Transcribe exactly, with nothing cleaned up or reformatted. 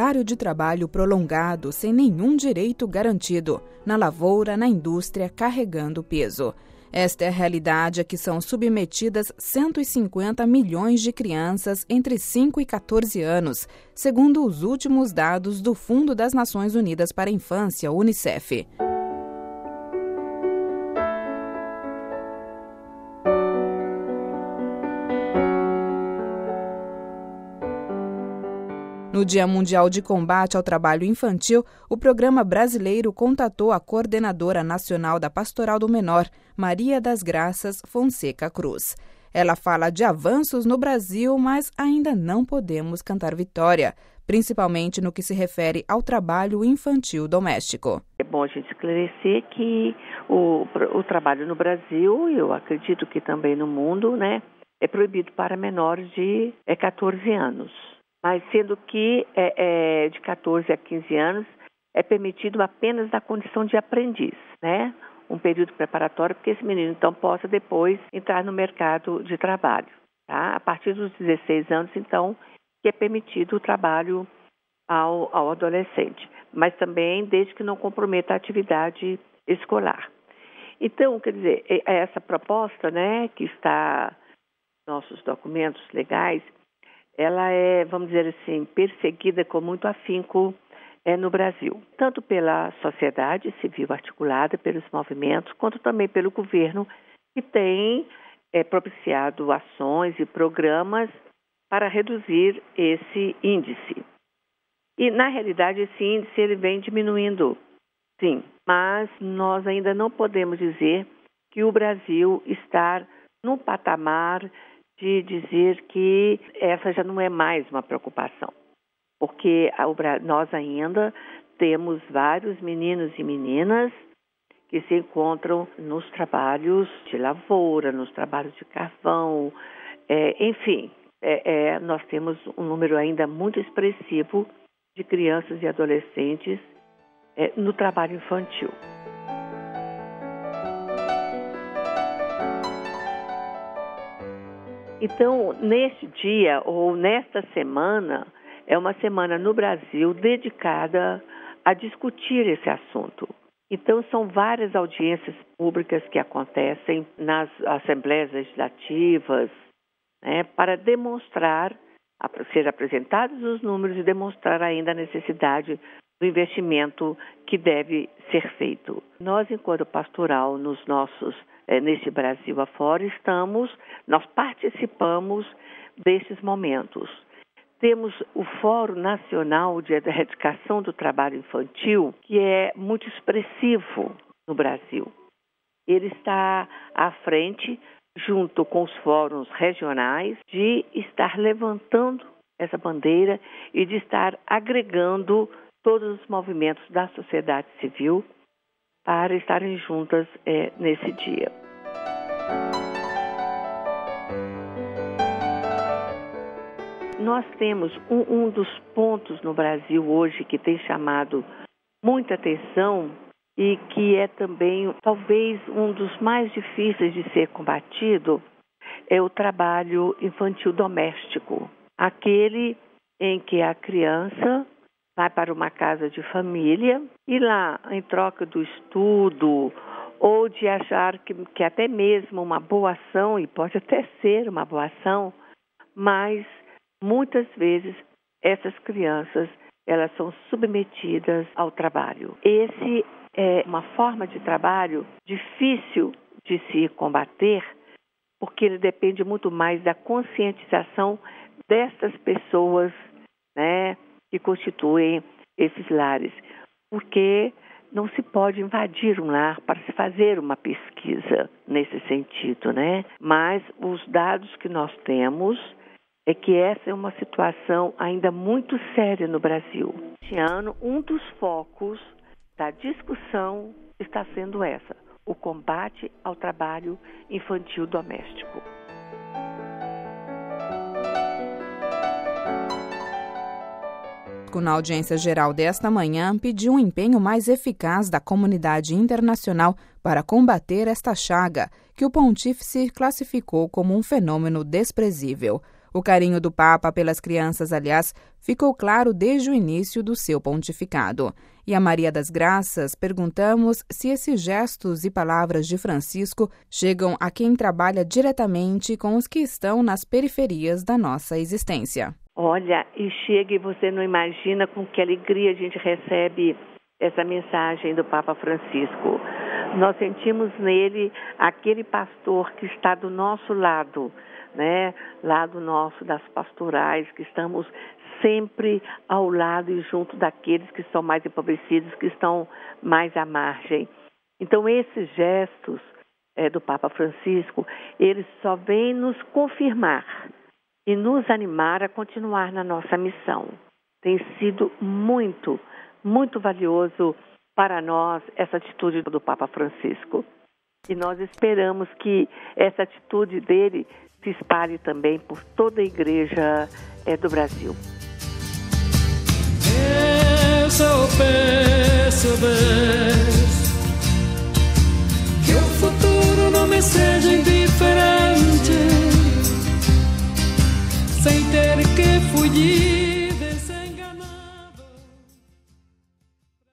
horário de trabalho prolongado sem nenhum direito garantido, na lavoura, na indústria, carregando peso. Esta é a realidade a que são submetidas cento e cinquenta milhões de crianças entre cinco e quatorze anos, segundo os últimos dados do Fundo das Nações Unidas para a Infância, Unicef. No Dia Mundial de Combate ao Trabalho Infantil, o Programa Brasileiro contatou a coordenadora nacional da Pastoral do Menor, Maria das Graças Fonseca Cruz. Ela fala de avanços no Brasil, mas ainda não podemos cantar vitória, principalmente no que se refere ao trabalho infantil doméstico. É bom a gente esclarecer que o, o trabalho no Brasil, eu acredito que também no mundo, né, é proibido para menores de é, quatorze anos. Mas sendo que é, é, de quatorze a quinze anos é permitido apenas na condição de aprendiz, né? Um período preparatório, porque esse menino então possa depois entrar no mercado de trabalho. Tá? A partir dos dezesseis anos, então, que é permitido o trabalho ao, ao adolescente, mas também desde que não comprometa a atividade escolar. Então, quer dizer, essa proposta, né, que está nos nossos documentos legais, ela é, vamos dizer assim, perseguida com muito afinco é, no Brasil, tanto pela sociedade civil articulada, pelos movimentos, quanto também pelo governo, que tem é, propiciado ações e programas para reduzir esse índice. E, na realidade, esse índice ele vem diminuindo, sim, mas nós ainda não podemos dizer que o Brasil está num patamar de dizer que essa já não é mais uma preocupação, porque nós ainda temos vários meninos e meninas que se encontram nos trabalhos de lavoura, nos trabalhos de carvão, é, enfim, é, é, nós temos um número ainda muito expressivo de crianças e adolescentes é, no trabalho infantil. Então, neste dia ou nesta semana, é uma semana no Brasil dedicada a discutir esse assunto. Então, são várias audiências públicas que acontecem nas assembleias legislativas, né, para demonstrar, ser apresentados os números e demonstrar ainda a necessidade do investimento que deve ser feito. Nós, enquanto pastoral, nos nossos neste Brasil afora, estamos, nós participamos destes momentos. Temos o Fórum Nacional de Erradicação do Trabalho Infantil, que é muito expressivo no Brasil. Ele está à frente, junto com os fóruns regionais, de estar levantando essa bandeira e de estar agregando todos os movimentos da sociedade civil para estarem juntas é, nesse dia. Nós temos um, um dos pontos no Brasil hoje que tem chamado muita atenção e que é também talvez um dos mais difíceis de ser combatido, é o trabalho infantil doméstico. Aquele em que a criança vai para uma casa de família e lá, em troca do estudo ou de achar que, que até mesmo uma boa ação, e pode até ser uma boa ação, mas muitas vezes essas crianças elas são submetidas ao trabalho. Esse é uma forma de trabalho difícil de se combater, porque ele depende muito mais da conscientização dessas pessoas, né, que constituem esses lares, porque não se pode invadir um lar para se fazer uma pesquisa nesse sentido, né? Mas os dados que nós temos é que essa é uma situação ainda muito séria no Brasil. Este ano, um dos focos da discussão está sendo essa, o combate ao trabalho infantil doméstico. Na audiência geral desta manhã, pediu um empenho mais eficaz da comunidade internacional para combater esta chaga, que o pontífice classificou como um fenômeno desprezível. O carinho do Papa pelas crianças, aliás, ficou claro desde o início do seu pontificado. E a Maria das Graças perguntamos se esses gestos e palavras de Francisco chegam a quem trabalha diretamente com os que estão nas periferias da nossa existência. Olha, e chega e você não imagina com que alegria a gente recebe essa mensagem do Papa Francisco. Nós sentimos nele aquele pastor que está do nosso lado, né? Lado nosso das pastorais, que estamos sempre ao lado e junto daqueles que são mais empobrecidos, que estão mais à margem. Então, esses gestos é, do Papa Francisco, eles só vêm nos confirmar e nos animar a continuar na nossa missão. Tem sido muito, muito valioso para nós essa atitude do Papa Francisco. E nós esperamos que essa atitude dele se espalhe também por toda a igreja é, do Brasil. Eu só peço, Deus, que o futuro não me seja indiferente, sem ter que fugir